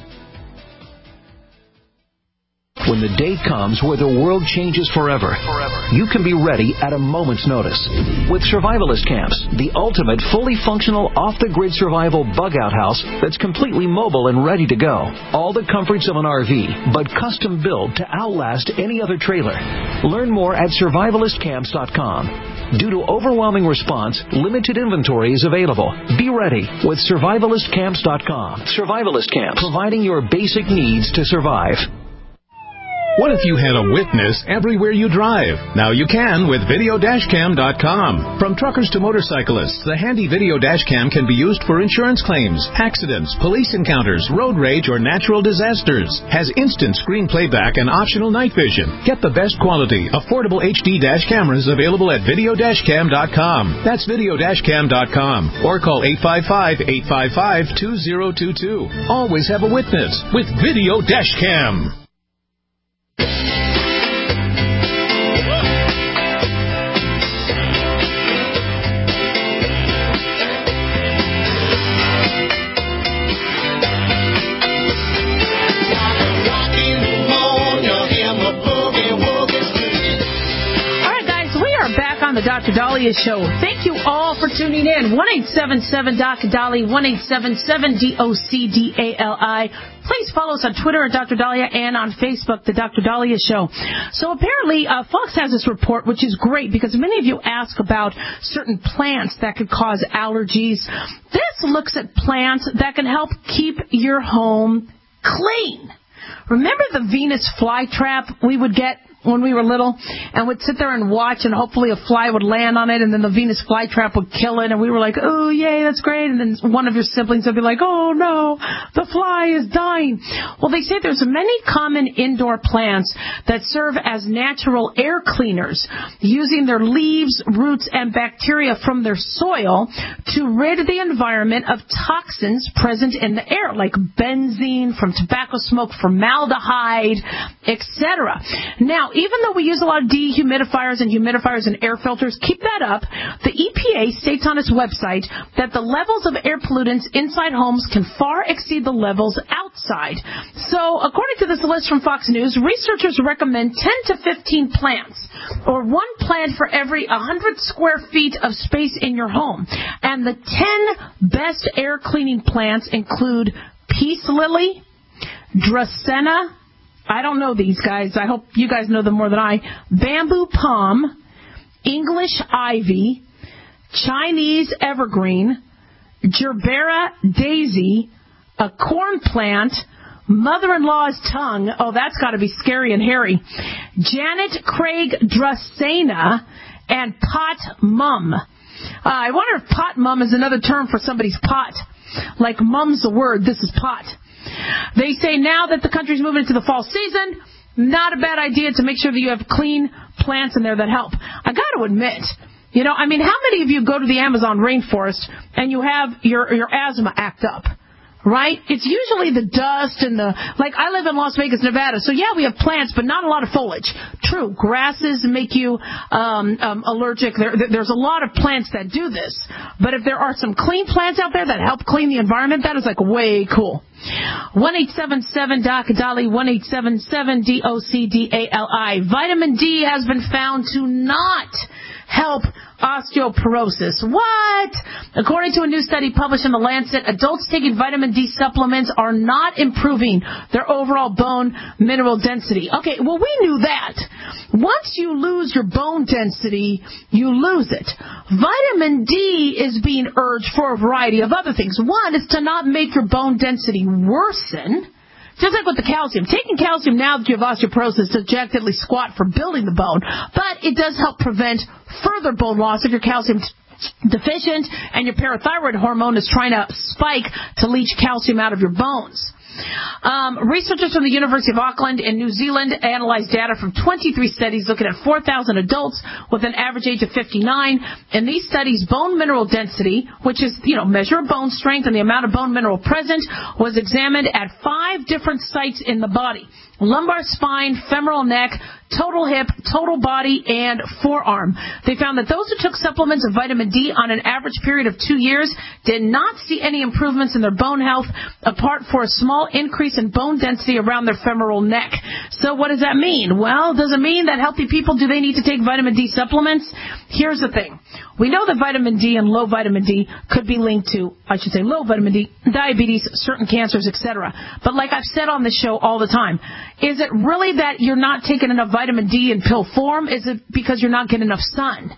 When the day comes where the world changes forever, you can be ready at a moment's notice. With Survivalist Camps, the ultimate fully functional off-the-grid survival bug-out house that's completely mobile and ready to go. All the comforts of an R V, but custom built to outlast any other trailer. Learn more at survivalist camps dot com. Due to overwhelming response, limited inventory is available. Be ready with survivalist camps dot com. Survivalist Camps, providing your basic needs to survive. What if you had a witness everywhere you drive? Now you can with video dash cam dot com. From truckers to motorcyclists, the handy video dash cam can be used for insurance claims, accidents, police encounters, road rage, or natural disasters. Has instant screen playback and optional night vision. Get the best quality, affordable H D dash cameras available at video dash cam dot com. That's video dash cam dot com. Or call eight five five, eight five five, two zero two two. Always have a witness with Video Dash Cam. The Doctor Dahlia Show. Thank you all for tuning in. one eight seven seven, D O C Dali, one eight seven seven, D O C D A L I. Please follow us on Twitter at Doctor Dahlia and on Facebook, The Doctor Dahlia Show. So apparently, uh, Fox has this report, which is great because many of you ask about certain plants that could cause allergies. This looks at plants that can help keep your home clean. Remember the Venus flytrap we would get when we were little, and would sit there and watch, and hopefully a fly would land on it, and then the Venus flytrap would kill it, and we were like, oh, yay, that's great. And then one of your siblings would be like, oh, no, the fly is dying. Well, they say there's many common indoor plants that serve as natural air cleaners, using their leaves, roots, and bacteria from their soil to rid the environment of toxins present in the air, like benzene from tobacco smoke, formaldehyde, et cetera. Now, even though we use a lot of dehumidifiers and humidifiers and air filters, keep that up. The E P A states on its website that the levels of air pollutants inside homes can far exceed the levels outside. So, according to this list from Fox News, researchers recommend ten to fifteen plants, or one plant for every one hundred square feet of space in your home. And the ten best air cleaning plants include peace lily, dracaena, I don't know these guys. I hope you guys know them more than I. Bamboo palm, English ivy, Chinese evergreen, gerbera daisy, a corn plant, mother-in-law's tongue. Oh, that's got to be scary and hairy. Janet Craig dracaena, and pot mum. Uh, I wonder if pot mum is another term for somebody's pot. Like mum's the word, this is pot. They say now that the country's moving into the fall season, not a bad idea to make sure that you have clean plants in there that help. I got to admit, you know, I mean, how many of you go to the Amazon rainforest and you have your your asthma act up? Right? It's usually the dust and the, like I live in Las Vegas, Nevada, so yeah, we have plants, but not a lot of foliage. True, grasses make you um, um, allergic. There, there's a lot of plants that do this. But if there are some clean plants out there that help clean the environment, that is like way cool. one eight seven seven D O C D A L I, one eight seven seven D O C D A L I. Vitamin D has been found to not help osteoporosis. What? According to a new study published in The Lancet, adults taking vitamin D supplements are not improving their overall bone mineral density. Okay, well, we knew that. Once you lose your bone density, you lose it. Vitamin D is being urged for a variety of other things. One is to not make your bone density worsen. Just like with the calcium. Taking calcium now that you have osteoporosis to objectively squat for building the bone, but it does help prevent further bone loss if you're calcium deficient and your parathyroid hormone is trying to spike to leach calcium out of your bones. Um, researchers from the University of Auckland in New Zealand analyzed data from twenty-three studies looking at four thousand adults with an average age of fifty-nine. In these studies, bone mineral density, which is, you know, measure of bone strength and the amount of bone mineral present, was examined at five different sites in the body: lumbar spine, femoral neck, total hip, total body, and forearm. They found that those who took supplements of vitamin D on an average period of two years did not see any improvements in their bone health, apart for a small increase in bone density around their femoral neck. So what does that mean? Well, does it mean that healthy people, do they need to take vitamin D supplements? Here's the thing. We know that vitamin D and low vitamin D could be linked to, I should say low vitamin D, diabetes, certain cancers, et cetera. But like I've said on this show all the time, is it really that you're not taking enough vitamin D in pill form? Is it because you're not getting enough sun?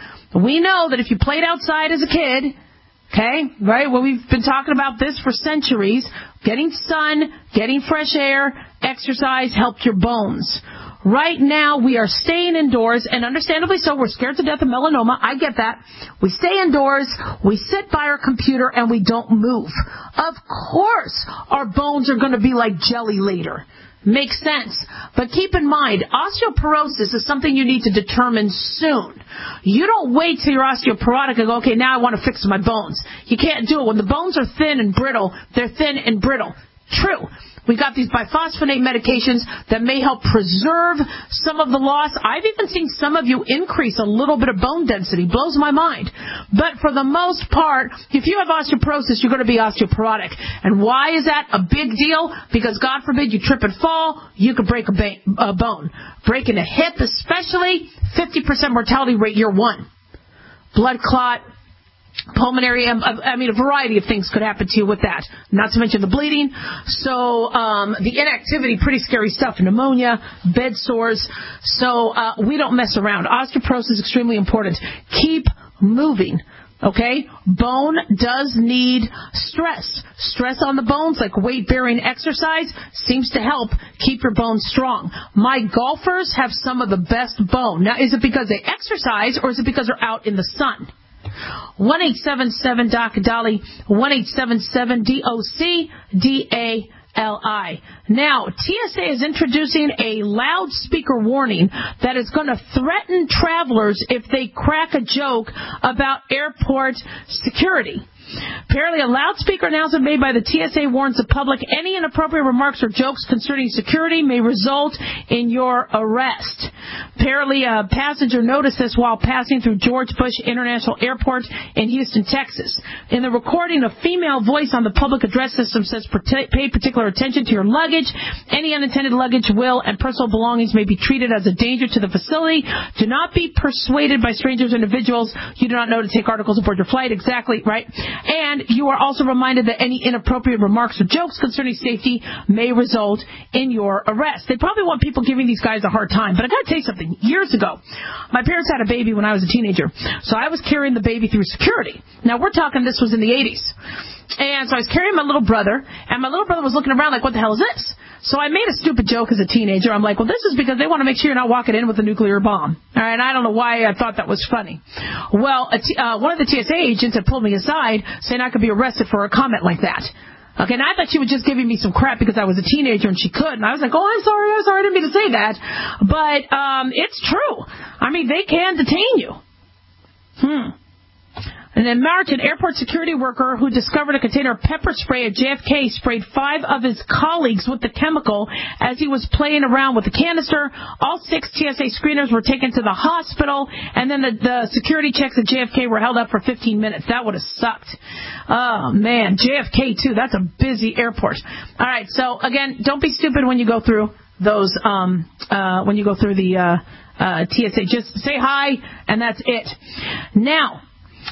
We know that if you played outside as a kid, okay, right, well, we've been talking about this for centuries, getting sun, getting fresh air, exercise helped your bones. Right now, we are staying indoors, and understandably so, we're scared to death of melanoma. I get that. We stay indoors, we sit by our computer, and we don't move. Of course, our bones are going to be like jelly later. Makes sense. But keep in mind, osteoporosis is something you need to determine soon. You don't wait till you're osteoporotic and go, okay, now I want to fix my bones. You can't do it. When the bones are thin and brittle, they're thin and brittle. True. We got these biphosphonate medications that may help preserve some of the loss. I've even seen some of you increase a little bit of bone density. Blows my mind. But for the most part, if you have osteoporosis, you're going to be osteoporotic. And why is that a big deal? Because God forbid you trip and fall, you could break a, ba- a bone. Breaking a hip especially, fifty percent mortality rate year one. Blood clot. Pulmonary, I mean, a variety of things could happen to you with that. Not to mention the bleeding. So, um, the inactivity, pretty scary stuff. Pneumonia, bed sores. So, uh, we don't mess around. Osteoporosis is extremely important. Keep moving. Okay? Bone does need stress. Stress on the bones, like weight-bearing exercise, seems to help keep your bones strong. My golfers have some of the best bone. Now, is it because they exercise, or is it because they're out in the sun? one eight seven seven D O C D A L I, one eight seven seven D O C D A L I. Now, T S A is introducing a loudspeaker warning that is going to threaten travelers if they crack a joke about airport security. Apparently, a loudspeaker announcement made by the T S A warns the public any inappropriate remarks or jokes concerning security may result in your arrest. Apparently, a passenger noticed this while passing through George Bush International Airport in Houston, Texas. In the recording, a female voice on the public address system says, pay particular attention to your luggage. Any unintended luggage, will, and personal belongings may be treated as a danger to the facility. Do not be persuaded by strangers or individuals you do not know to take articles aboard your flight. Exactly, right? And you are also reminded that any inappropriate remarks or jokes concerning safety may result in your arrest. They probably want people giving these guys a hard time. But I got to tell you something. Years ago, my parents had a baby when I was a teenager. So I was carrying the baby through security. Now, we're talking this was in the eighties. And so I was carrying my little brother, and my little brother was looking around like, what the hell is this? So I made a stupid joke as a teenager. I'm like, well, this is because they want to make sure you're not walking in with a nuclear bomb. All right, and I don't know why I thought that was funny. Well, a t- uh, one of the T S A agents had pulled me aside saying I could be arrested for a comment like that. Okay, and I thought she was just giving me some crap because I was a teenager and she could. And I was like, oh, I'm sorry, I'm sorry, I didn't mean to say that. But um, it's true. I mean, they can detain you. Hmm. And then Martin, airport security worker who discovered a container of pepper spray at J F K, sprayed five of his colleagues with the chemical as he was playing around with the canister. All six T S A screeners were taken to the hospital, and then the, the security checks at J F K were held up for fifteen minutes. That would have sucked. Oh, man. J F K, too. That's a busy airport. All right. So, again, don't be stupid when you go through those, um, uh, when you go through the uh, uh, T S A. Just say hi, and that's it. Now,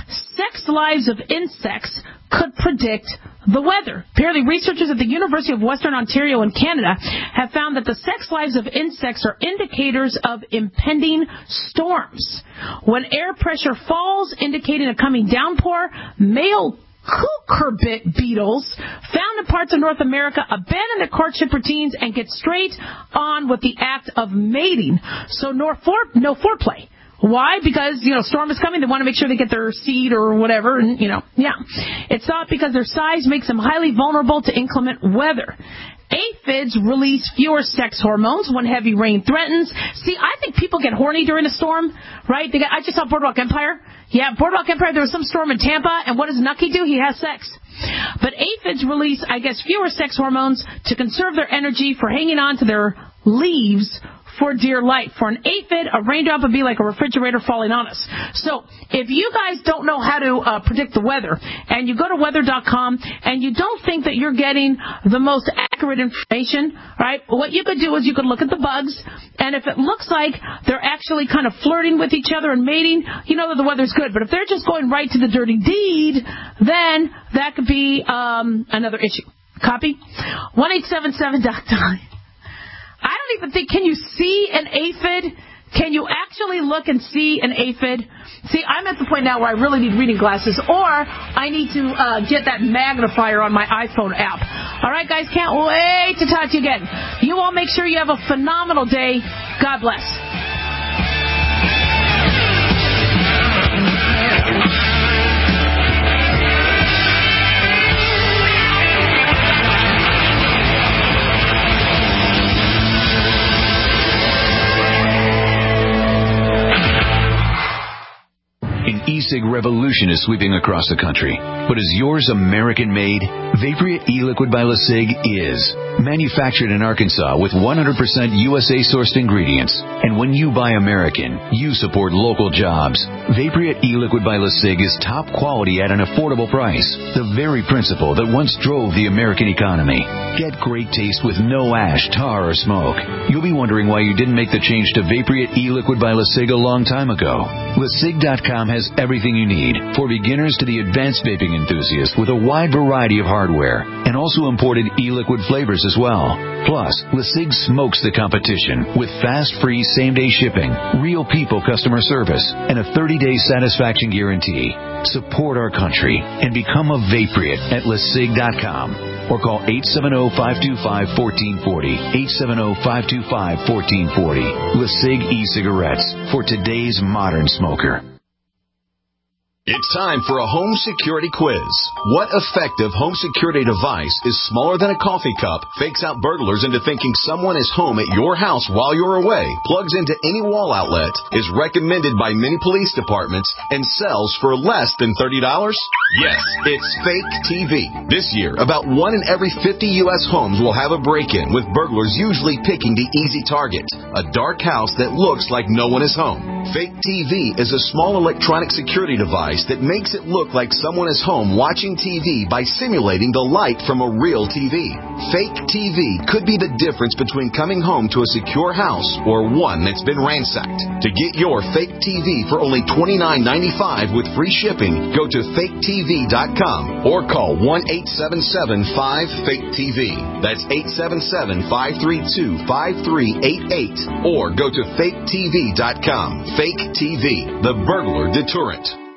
sex lives of insects could predict the weather. Apparently, researchers at the University of Western Ontario in Canada have found that the sex lives of insects are indicators of impending storms. When air pressure falls, indicating a coming downpour, male cucurbit beetles found in parts of North America abandon their courtship routines and get straight on with the act of mating. So no, fore- no foreplay. Why? Because, you know, storm is coming. They want to make sure they get their seed or whatever. And, you know, yeah. It's thought because their size makes them highly vulnerable to inclement weather. Aphids release fewer sex hormones when heavy rain threatens. See, I think people get horny during a storm, right? They get, I just saw Boardwalk Empire. Yeah, Boardwalk Empire, there was some storm in Tampa, and what does Nucky do? He has sex. But aphids release, I guess, fewer sex hormones to conserve their energy for hanging on to their leaves for dear life. For an aphid, a raindrop would be like a refrigerator falling on us. So if you guys don't know how to uh, predict the weather, and you go to weather dot com, and you don't think that you're getting the most accurate information, right, what you could do is you could look at the bugs, and if it looks like they're actually kind of flirting with each other and mating, you know that the weather's good. But if they're just going right to the dirty deed, then that could be um, another issue. Copy? one eight seven seven Doc Dolly. I don't even think, can you see an aphid? Can you actually look and see an aphid? See, I'm at the point now where I really need reading glasses, or I need to uh, get that magnifier on my iPhone app. All right, guys, can't wait to talk to you again. You all make sure you have a phenomenal day. God bless. An e-cig revolution is sweeping across the country. But is yours American-made? Vaporeat e-liquid by LeSig is. Manufactured in Arkansas with one hundred percent U S A-sourced ingredients. And when you buy American, you support local jobs. Vaporeat e-liquid by LeSig is top quality at an affordable price. The very principle that once drove the American economy. Get great taste with no ash, tar, or smoke. You'll be wondering why you didn't make the change to Vaporeat e-liquid by LeSig a long time ago. LeSig dot com has everything you need, for beginners to the advanced vaping enthusiast, with a wide variety of hardware, and also imported e-liquid flavors as well. Plus, LeSig smokes the competition with fast, free, same-day shipping, real people customer service, and a thirty-day satisfaction guarantee. Support our country and become a Vapriot at lesig dot com or call eight seven zero, five two five, one four four zero, eight seven zero, five two five, one four four zero. LeSig e-cigarettes for today's modern smoker. It's time for a home security quiz. What effective home security device is smaller than a coffee cup, fakes out burglars into thinking someone is home at your house while you're away, plugs into any wall outlet, is recommended by many police departments, and sells for less than thirty dollars? Yes, it's Fake T V. This year, about one in every fifty U S homes will have a break-in, with burglars usually picking the easy target, a dark house that looks like no one is home. Fake T V is a small electronic security device that makes it look like someone is home watching T V by simulating the light from a real T V. Fake T V could be the difference between coming home to a secure house or one that's been ransacked. To get your fake T V for only twenty-nine ninety-five with free shipping, go to fake T V dot com or call one eight seven seven, five, fake T V. That's eight seven seven, five three two, five three eight eight or go to fake T V dot com. Fake T V, the burglar deterrent.